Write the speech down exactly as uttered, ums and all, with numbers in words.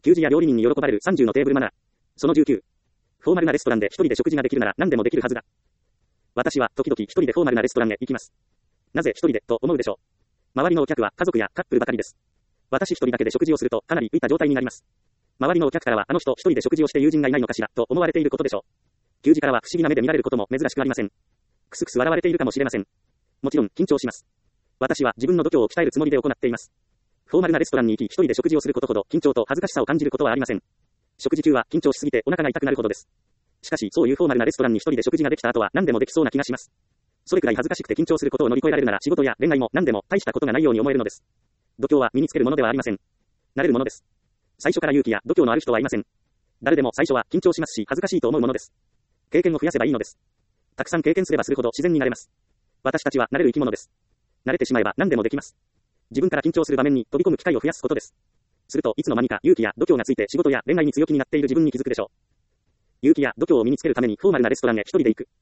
給仕や料理人に喜ばれるさんじゅうのテーブルマナー。そのじゅうきゅう。フォーマルなレストランで一人で食事ができるなら何でもできるはずだ。私は時々一人でフォーマルなレストランへ行きます。なぜ一人でと思うでしょう。周りのお客は家族やカップルばかりです。私一人だけで食事をするとかなり浮いた状態になります。周りのお客からはあの人一人で食事をして友人がいないのかしらと思われていることでしょう。給仕からは不思議な目で見られることも珍しくありません。くすくす笑われているかもしれません。もちろん緊張します。私は自分の度胸を鍛えるつもりで行っています。フォーマルなレストランに行き一人で食事をすることほど緊張と恥ずかしさを感じることはありません。食事中は緊張しすぎてお腹が痛くなるほどです。しかしそういうフォーマルなレストランに一人で食事ができた後は何でもできそうな気がします。それくらい恥ずかしくて緊張することを乗り越えられるなら仕事や恋愛も何でも大したことがないように思えるのです。度胸は身につけるものではありません。慣れるものです。最初から勇気や度胸のある人はいません。誰でも最初は緊張しますし恥ずかしいと思うものです。経験を増やせばいいのです。たくさん経験すればするほど自然になれます。私たちは慣れる生き物です。慣れてしまえば何でもできます。自分から緊張する場面に飛び込む機会を増やすことです。するといつの間にか勇気や度胸がついて仕事や恋愛に強気になっている自分に気づくでしょう。勇気や度胸を身につけるためにフォーマルなレストランへ一人で行く。